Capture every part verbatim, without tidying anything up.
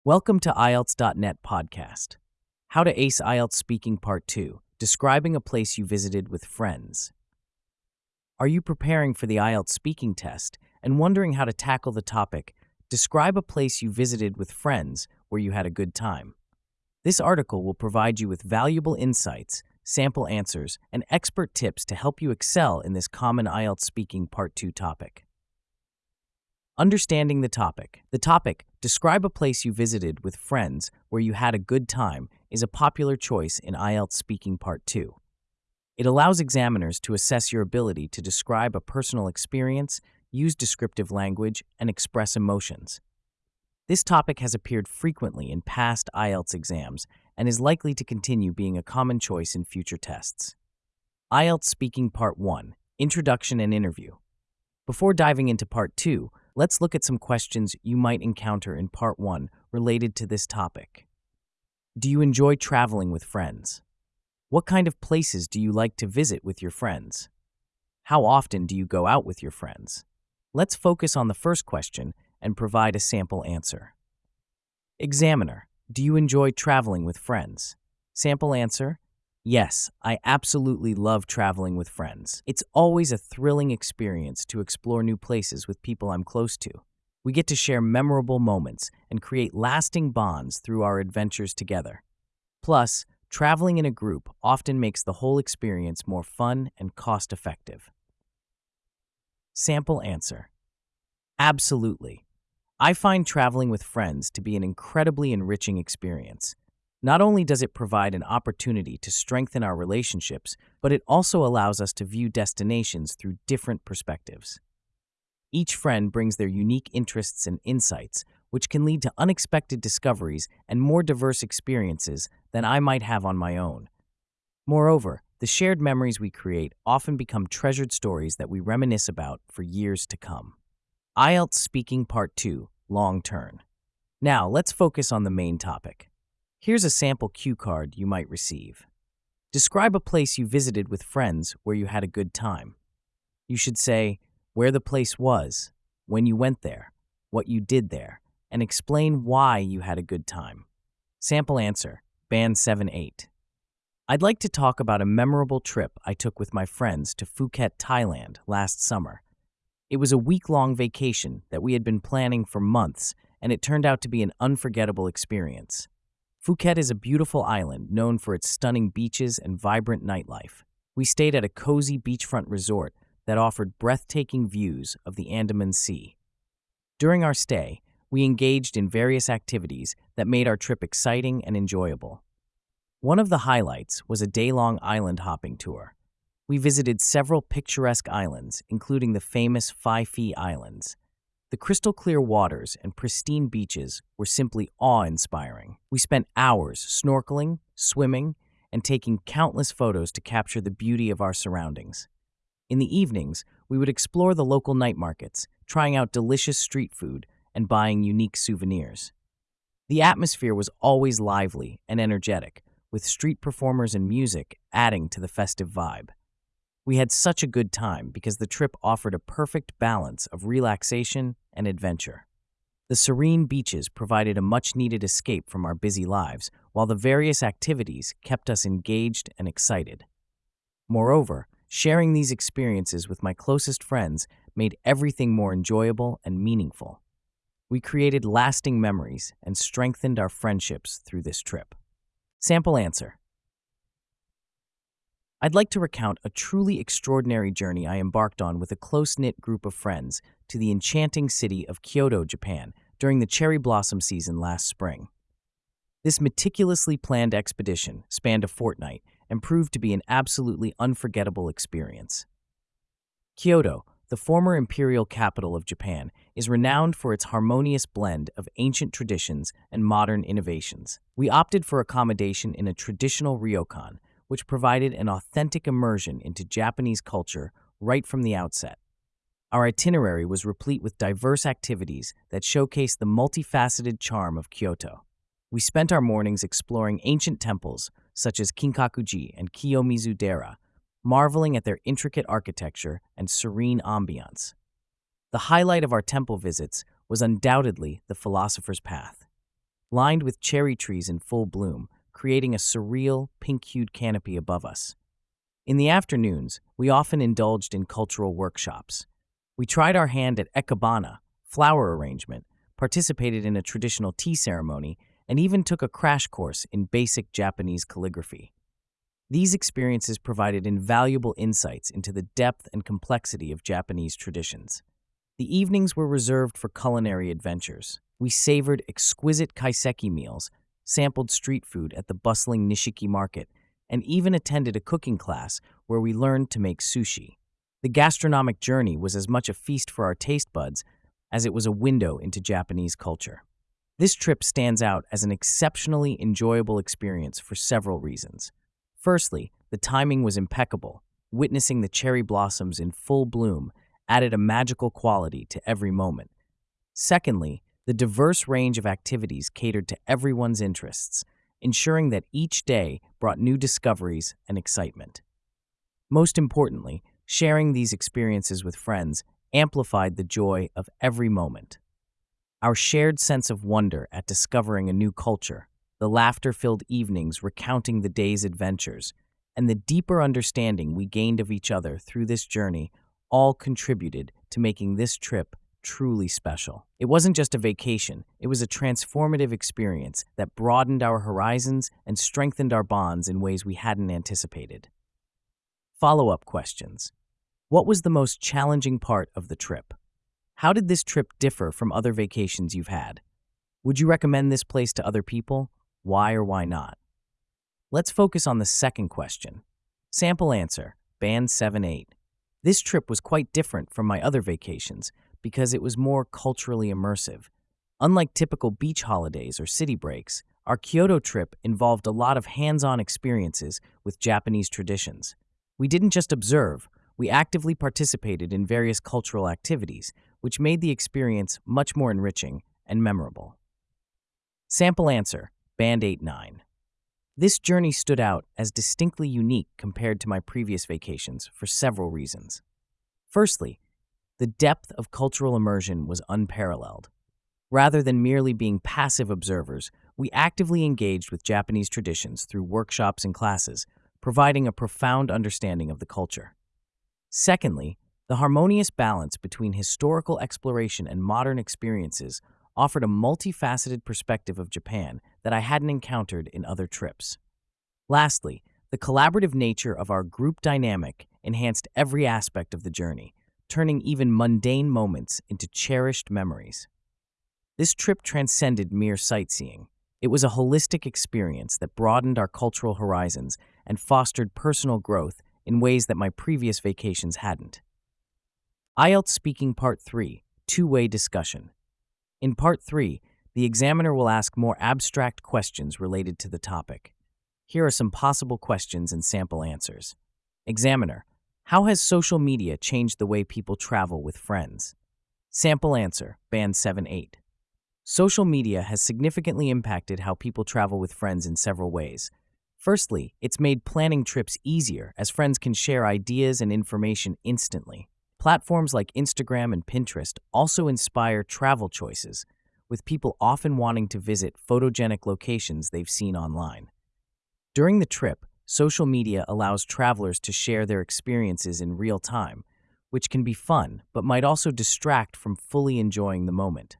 Welcome to I E L T S dot net podcast. How to Ace I E L T S Speaking Part two, Describing a Place You Visited with Friends. Are you preparing for the I E L T S speaking test and wondering how to tackle the topic, Describe a Place You Visited with Friends where you had a good time? This article will provide you with valuable insights, sample answers, and expert tips to help you excel in this common I E L T S Speaking Part two topic. Understanding the topic. The topic, Describe a Place You Visited with Friends where you had a good time, is a popular choice in I E L T S Speaking Part two. It allows examiners to assess your ability to describe a personal experience, use descriptive language, and express emotions. This topic has appeared frequently in past I E L T S exams and is likely to continue being a common choice in future tests. I E L T S Speaking Part one, Introduction and Interview. Before diving into Part two, let's look at some questions you might encounter in Part one related to this topic. Do you enjoy traveling with friends? What kind of places do you like to visit with your friends? How often do you go out with your friends? Let's focus on the first question and provide a sample answer. Examiner, do you enjoy traveling with friends? Sample answer: yes, I absolutely love traveling with friends. It's always a thrilling experience to explore new places with people I'm close to. We get to share memorable moments and create lasting bonds through our adventures together. Plus, traveling in a group often makes the whole experience more fun and cost-effective. Sample answer: absolutely. I find traveling with friends to be an incredibly enriching experience. Not only does it provide an opportunity to strengthen our relationships, but it also allows us to view destinations through different perspectives. Each friend brings their unique interests and insights, which can lead to unexpected discoveries and more diverse experiences than I might have on my own. Moreover, the shared memories we create often become treasured stories that we reminisce about for years to come. I E L T S Speaking Part two, Long Turn. Now, let's focus on the main topic. Here's a sample cue card you might receive. Describe a place you visited with friends where you had a good time. You should say where the place was, when you went there, what you did there, and explain why you had a good time. Sample answer: Band seven eight. I'd like to talk about a memorable trip I took with my friends to Phuket, Thailand last summer. It was a week-long vacation that we had been planning for months, and it turned out to be an unforgettable experience. Phuket is a beautiful island known for its stunning beaches and vibrant nightlife. We stayed at a cozy beachfront resort that offered breathtaking views of the Andaman Sea. During our stay, we engaged in various activities that made our trip exciting and enjoyable. One of the highlights was a day-long island hopping tour. We visited several picturesque islands, including the famous Phi Phi Islands. The crystal-clear waters and pristine beaches were simply awe-inspiring. We spent hours snorkeling, swimming, and taking countless photos to capture the beauty of our surroundings. In the evenings, we would explore the local night markets, trying out delicious street food and buying unique souvenirs. The atmosphere was always lively and energetic, with street performers and music adding to the festive vibe. We had such a good time because the trip offered a perfect balance of relaxation and adventure. The serene beaches provided a much-needed escape from our busy lives, while the various activities kept us engaged and excited. Moreover, sharing these experiences with my closest friends made everything more enjoyable and meaningful. We created lasting memories and strengthened our friendships through this trip. Sample answer: I'd like to recount a truly extraordinary journey I embarked on with a close-knit group of friends to the enchanting city of Kyoto, Japan, during the cherry blossom season last spring. This meticulously planned expedition spanned a fortnight and proved to be an absolutely unforgettable experience. Kyoto, the former imperial capital of Japan, is renowned for its harmonious blend of ancient traditions and modern innovations. We opted for accommodation in a traditional ryokan, which provided an authentic immersion into Japanese culture right from the outset. Our itinerary was replete with diverse activities that showcased the multifaceted charm of Kyoto. We spent our mornings exploring ancient temples such as Kinkakuji and Kiyomizu-dera, marveling at their intricate architecture and serene ambiance. The highlight of our temple visits was undoubtedly the Philosopher's Path. lined with cherry trees in full bloom, creating a surreal, pink-hued canopy above us. In the afternoons, we often indulged in cultural workshops. We tried our hand at ekabana, flower arrangement, participated in a traditional tea ceremony, and even took a crash course in basic Japanese calligraphy. These experiences provided invaluable insights into the depth and complexity of Japanese traditions. The evenings were reserved for culinary adventures. We savored exquisite kaiseki meals, sampled street food at the bustling Nishiki market, and even attended a cooking class where we learned to make sushi. The gastronomic journey was as much a feast for our taste buds as it was a window into Japanese culture. This trip stands out as an exceptionally enjoyable experience for several reasons. Firstly, the timing was impeccable. Witnessing the cherry blossoms in full bloom added a magical quality to every moment. Secondly, the diverse range of activities catered to everyone's interests, ensuring that each day brought new discoveries and excitement. Most importantly, sharing these experiences with friends amplified the joy of every moment. Our shared sense of wonder at discovering a new culture, the laughter-filled evenings recounting the day's adventures, and the deeper understanding we gained of each other through this journey all contributed to making this trip truly special. It wasn't just a vacation, it was a transformative experience that broadened our horizons and strengthened our bonds in ways we hadn't anticipated. Follow-up questions. What was the most challenging part of the trip? How did this trip differ from other vacations you've had? Would you recommend this place to other people? Why or why not? Let's focus on the second question. Sample answer, band seven eight. This trip was quite different from my other vacations because it was more culturally immersive. Unlike typical beach holidays or city breaks, our Kyoto trip involved a lot of hands-on experiences with Japanese traditions. We didn't just observe, we actively participated in various cultural activities, which made the experience much more enriching and memorable. Sample answer, band eight nine. This journey stood out as distinctly unique compared to my previous vacations for several reasons. Firstly, the depth of cultural immersion was unparalleled. Rather than merely being passive observers, we actively engaged with Japanese traditions through workshops and classes, providing a profound understanding of the culture. Secondly, the harmonious balance between historical exploration and modern experiences offered a multifaceted perspective of Japan that I hadn't encountered in other trips. Lastly, the collaborative nature of our group dynamic enhanced every aspect of the journey, turning even mundane moments into cherished memories. This trip transcended mere sightseeing. It was a holistic experience that broadened our cultural horizons and fostered personal growth in ways that my previous vacations hadn't. I E L T S Speaking Part three, Two-Way Discussion. In Part three, the examiner will ask more abstract questions related to the topic. Here are some possible questions and sample answers. Examiner, how has social media changed the way people travel with friends? Sample answer, band seven eight. Social media has significantly impacted how people travel with friends in several ways. Firstly, it's made planning trips easier as friends can share ideas and information instantly. Platforms like Instagram and Pinterest also inspire travel choices, with people often wanting to visit photogenic locations they've seen online. During the trip, social media allows travelers to share their experiences in real time, which can be fun but might also distract from fully enjoying the moment.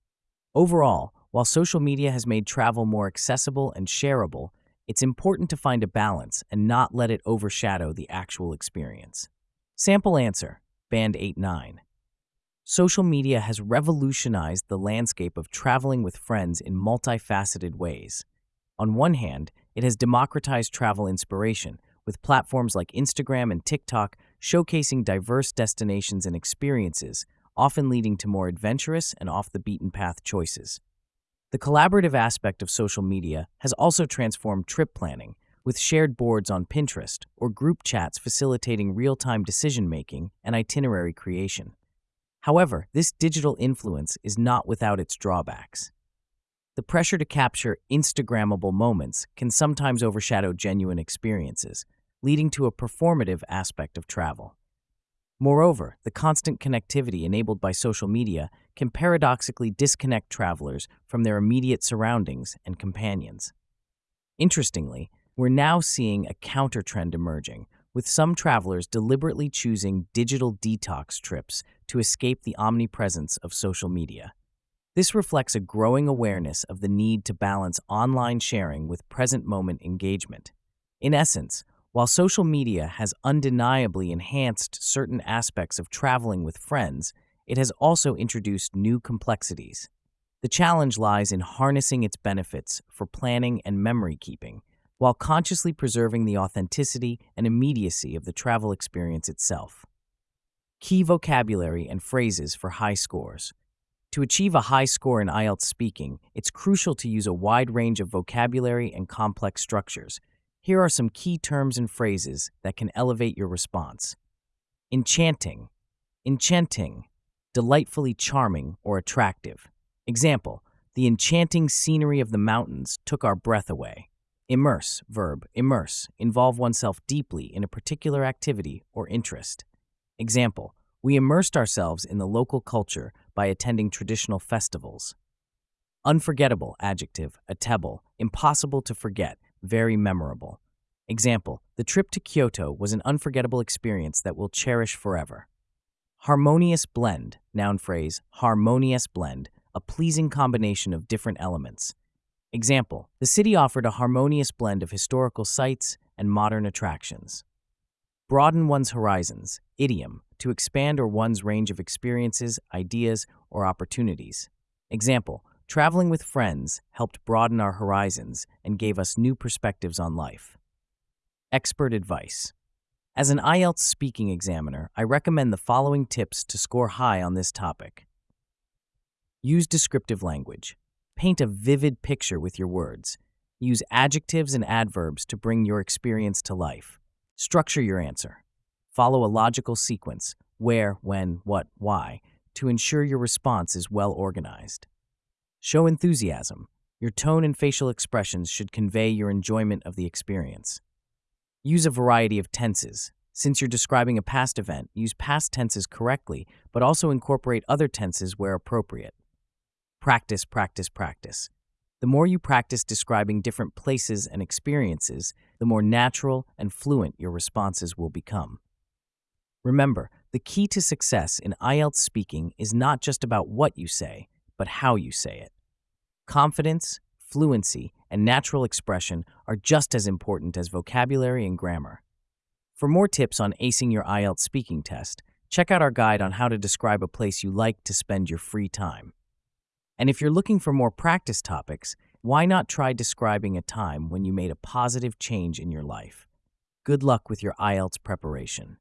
Overall, while social media has made travel more accessible and shareable, it's important to find a balance and not let it overshadow the actual experience. Sample answer, band eight nine. Social media has revolutionized the landscape of traveling with friends in multifaceted ways. On one hand, it has democratized travel inspiration, with platforms like Instagram and TikTok showcasing diverse destinations and experiences, often leading to more adventurous and off-the-beaten-path choices. The collaborative aspect of social media has also transformed trip planning, with shared boards on Pinterest or group chats facilitating real-time decision-making and itinerary creation. However, this digital influence is not without its drawbacks. The pressure to capture Instagrammable moments can sometimes overshadow genuine experiences, leading to a performative aspect of travel. Moreover, the constant connectivity enabled by social media can paradoxically disconnect travelers from their immediate surroundings and companions. Interestingly, we're now seeing a counter-trend emerging, with some travelers deliberately choosing digital detox trips to escape the omnipresence of social media. This reflects a growing awareness of the need to balance online sharing with present-moment engagement. In essence, while social media has undeniably enhanced certain aspects of traveling with friends, it has also introduced new complexities. The challenge lies in harnessing its benefits for planning and memory keeping, while consciously preserving the authenticity and immediacy of the travel experience itself. Key vocabulary and phrases for high scores. To achieve a high score in I E L T S speaking, it's crucial to use a wide range of vocabulary and complex structures. Here are some key terms and phrases that can elevate your response. Enchanting, enchanting, delightfully charming or attractive. Example, the enchanting scenery of the mountains took our breath away. Immerse, verb, immerse, involve oneself deeply in a particular activity or interest. Example, we immersed ourselves in the local culture by attending traditional festivals. Unforgettable, adjective, attebble, impossible to forget, very memorable. Example, the trip to Kyoto was an unforgettable experience that we'll cherish forever. Harmonious blend, noun phrase, harmonious blend, a pleasing combination of different elements. Example, the city offered a harmonious blend of historical sites and modern attractions. Broaden one's horizons, idiom, to expand or one's range of experiences, ideas, or opportunities. Example, traveling with friends helped broaden our horizons and gave us new perspectives on life. Expert advice. As an I E L T S speaking examiner, I recommend the following tips to score high on this topic. Use descriptive language. Paint a vivid picture with your words. Use adjectives and adverbs to bring your experience to life. Structure your answer. Follow a logical sequence, where, when, what, why, to ensure your response is well organized. Show enthusiasm. Your tone and facial expressions should convey your enjoyment of the experience. Use a variety of tenses. Since you're describing a past event, use past tenses correctly, but also incorporate other tenses where appropriate. Practice, practice, practice. The more you practice describing different places and experiences, the more natural and fluent your responses will become. Remember, the key to success in I E L T S speaking is not just about what you say, but how you say it. Confidence, fluency, and natural expression are just as important as vocabulary and grammar. For more tips on acing your I E L T S speaking test, check out our guide on how to describe a place you like to spend your free time. And if you're looking for more practice topics, why not try describing a time when you made a positive change in your life? Good luck with your I E L T S preparation.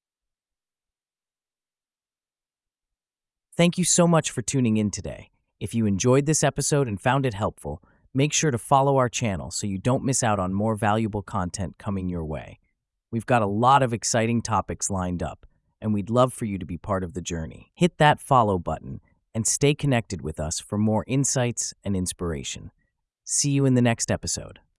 Thank you so much for tuning in today. If you enjoyed this episode and found it helpful, make sure to follow our channel so you don't miss out on more valuable content coming your way. We've got a lot of exciting topics lined up, and we'd love for you to be part of the journey. Hit that follow button and stay connected with us for more insights and inspiration. See you in the next episode.